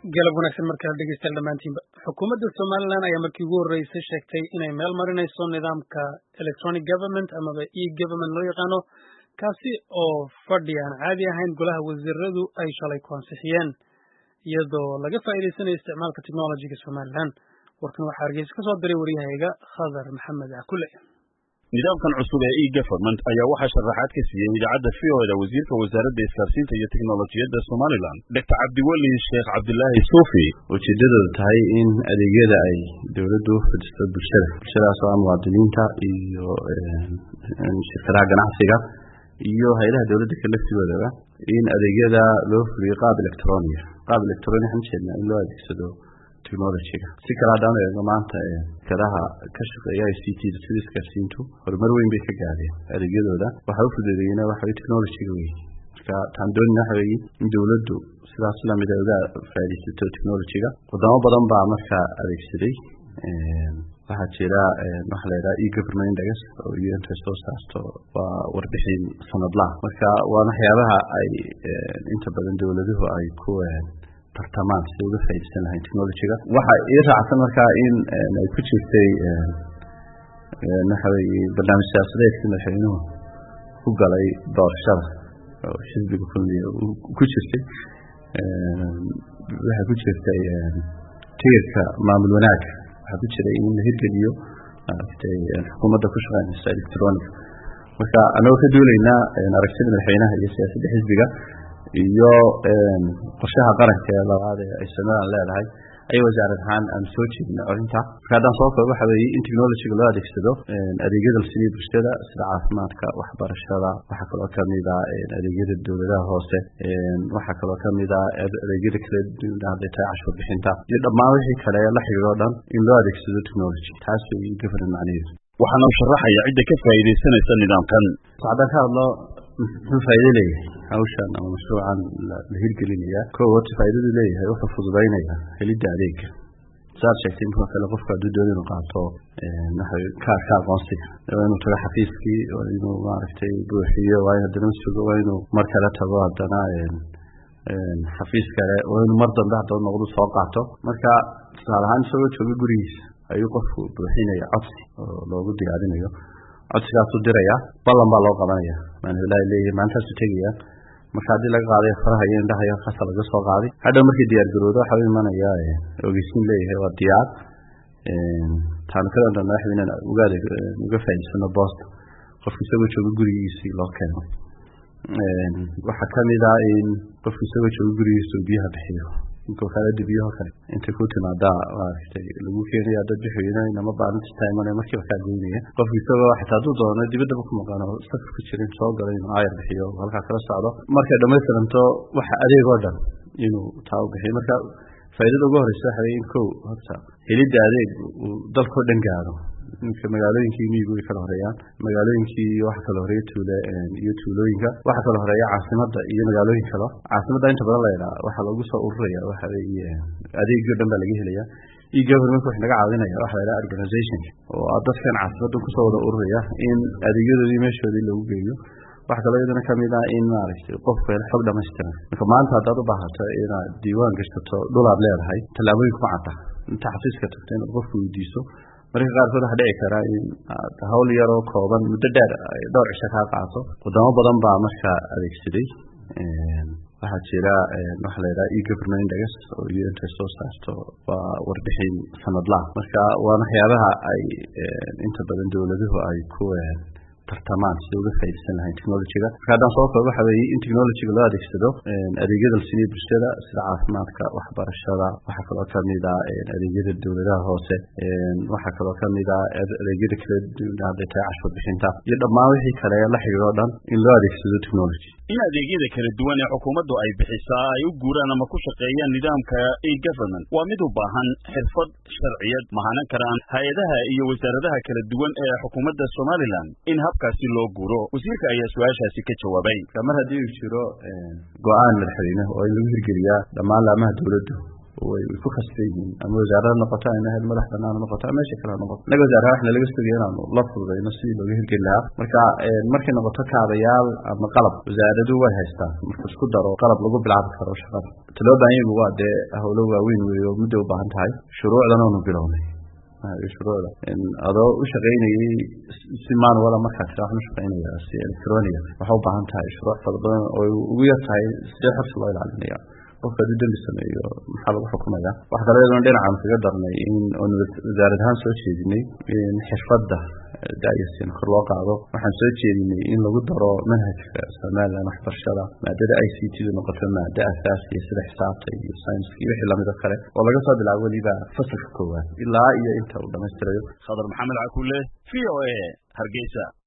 galab wanaagsan markaa dhegeystayaal dhamaantiinba xukuumadda Somaliland ayaa markii ugu horeysay sheegtay inay meel marinayso nidaamka electronic government amaba e-government loo yaqaano kaasi oo fadhi aan caadi ahayn golaha wasiiradu ay shalay ku ansixiyeen iyadoo laga faa'iideysanayo isticmaalka technology-ga Somaliland warkan waxaa Hargeysa ka soo diray wariyahayga Khadar Maxamed Akule nidaamkan cusub ee e-government ayaa waxaa sharaxaad ka siiyay idaacadda VOAda wasiirka wasaaradda isgaarsiinta iyo tiknoolajiyadda Somaliland Dr. Cabdiweli Sheekh Cabdullaahi Suufi ujeedadoodu tahay in adeegyada ay dawladdu fidiso bulshadaas oo muwaadiniinta iyo shirkadaha ganacsiga iyo hay'adaha dawladda ka laftigooda in adeegyada loo fuliyo qaab elektaroonig in loo adeegsado technology-ga si kala hadaan eegno maanta shirkadaha ka shaqeeya ICT-da sida isgaarsiintu horumar weyn bay ka gaadheen adeegyadooda waxa uu fududeeyay waxa technology-ga weyn marka tan doonina waxa weeye in dawladdu sidaas la mid ah uga faa'iideysato technology-ga wadamo badan baa marka adeegsaday waxaa jira waxa la yiraahdo e-government index oo UNT soo saarto waa warbixin sanadlaha marka waa waxyaabaha ay inta badan dawladuhu ay ku tartamaan si uga faa'iideysan lahayn technology-ga waxa ay raacsan markaa in ay ku jirtay waxa weeye barnaamij siyaasadeedkii madaxweynuhu ku galay doorashada oo xisbiga kulmiye ku jirtay waxa ku jirtay tiirka maamul wanaag waxa ku jiray in la hirgeliyo xukuumadda ku shaqeynaysa electronic marka anagoo ka duuleynaa aragtida madaxweynaha iyo siyaasadda xisbiga iyo qorshaha qaranka ee labaad ee ay Somaliland leedahay ay wasaarad ahaan aan soo jeedin arinta hadaan soo koobo waxa weeye in technology-ga loo adeegsado adeegyada sida bulshada sida caafimaadka waxbarashada waxa kale oo kamid ah adeegyada dawladaha hoose waxa kale oo kamid ah adeegyada kala duwan ee cashuur bixinta iyo dhammaan wixii kale la xiriiro dhan in loo adeegsado technology taas oo government macnaheedu waxaana uu sharaxaya cidda ka faa'iideysanaysa nidaamkan saacadaha ka hadlo muxuu faa'iido leeyahay hawshan ama mashruucan la hirgelinaya koowaad faa'iidadu leeyahay wuxuu fududeynaya helidda adeegga saar sheegtay inuu kale qofka hadduu doonayo inuu qaato kaarka aqoonsiga waa inuu tago xafiiskii waa inuu maaragtay buuxiyo waa inuu haddana sugo waa inuu mar kale tago haddana xafiis kale waa inuu mar dambe haddana noqdo soo qaato marka tusaale ahaan isagoo jooga gurigiisa ayuu qofku buuxinaya codsi oo loogu diyaarinayo codsigaas u diraya ballan baa loo qabanaya maanta leeyahay maanta soo tegaya marka hadii laga qaaday faraha iyo indhaha iyo khasa laga soo qaaday hadda markii diyaar garoodo waxa uu imanaya ogeysiin leeyahay waa diyaar tan kale oo madaxweynaha uga faa'iideysano boost qofka isagoo jooga gurigiisa loo keeno waxa kamid ah in qofka isagoo jooga gurigiisa biyaha bixiyo kale dibiyo kale inta ku timaada waxa lagu keenay dad bixiyay inama baahan tahay markii waxa goynaya qofkii isagoo xitaa duu doono dibadda ku maqan oo safar ku jirin soo galay inuu ayar bixiyo halka kala socdo marka dhameystiranto waxa adeeg oo dhan inuu taa u bixiyo marka faa'iidada ugu horeysa waxa weeye in horta helidda adeeg dalka dhan gaaro inka magaalooyinkii miyigu ay kala horeeyaan magaalooyinkii waxa kala horeeya iyo tuulooyinka waxa kala horeeya caasimadda iyo magaalooyinka kale caasimadda inta badan la yiraahdo waxa lagu soo ururaya waxa weeye adeegyo dhan baa laga helaya e-government waxa laga caawinaya waxa la yiraahdo organization oo dadkan caasimadda ku soo wada ururaya in adeegyadoodii meeshoodii lagu geeyo waxa kale oo kamid ah in maaragtay qofka xog dhameystiran marka maanta haddaad u baahato inaad diiwaan gashto dhulaad leedahay talaabooyin ku cadda inta xafiiska tagto inaad qofku weydiiso marka qaarkood waxa dhici kara in hawl yar oo kooban muddo dheer dhowr cisho ka qaato wadamo badan baa marka adeegsaday waxa jira waxa la yiraahdo e-government index oo UNT soo saarto waa warbixin sanadlaha marka waa waxyaabaha ay inta badan dawladuhu ay ku tartamaan si uga faa'iideysan lahayn technology-ga hadaan soo koobo waxa weeye in technology-ga loo adeegsado adeegyada sida bulshada sida caafimaadka waxbarashada waxa kale oo kamid ah adeegyada dawladaha hoose waxa kale oo kamid ah adeegyada kala duwan ee cashuur bixinta iyo dhammaan wixii kale la xiriiro dhan in loo adeegsado technology in adeegyada kala duwan ee xukuumaddu ay bixisaa ay u guuraan ama ku shaqeeyaan nidaamka e-government waa mid u baahan xirfad sharciyad mahanan karaan hay'adaha iyo wasaaradaha kala duwan ee xukuumadda Somaliland in habkaasi loo guuro wasiirka ayaa su'aashaasi ka jawaabay mar haddii uu jiro go'aan madaxweyne oo in lagu hirgeliyaa dhammaan laamaha dawladdu way ku khasbayeen ama wasaaradda noqoto in ay madax banaan noqoto meesha kale noqoto naga wasaaradda wax laga sugay inaan la fududeyno si looga hirgelin lahaa markay noqoto kaabayaal ama qalab wasaaraddu way haystaan marka isku daro qalab lagu bilaabi karo shaqada taloobaayeen waa de hawlo waaweyn weeyo muddo u baahan tahay shuruucdan oo bilownay shuruucda in adoo u shaqeynayay si manual marka waxaan shaqeynaya si electronic waxa u baahan tahay shuruuc badan oo ugu yartahay si xirfad loo ilaaliyo qofka dambi sameeyo maxaa lagu xukumayaa wax kale oo dhinacan kaga darnay in wasaaradahan soo jeedinay in xirfadda daayisiin kor loo qaado waxaan soo jeedinay in lagu daro manhajka Soomaaliland waxbarashada maadada ICT noqoto maadada asaasiga sida xisaabta iyo science iyo wixii lamid ah kale oo laga soo bilaabo waliba fasalka koowaad ilaa iyo inta uu dhamaystirayo Khadar Maxamed Cakulle VOA Hargeysa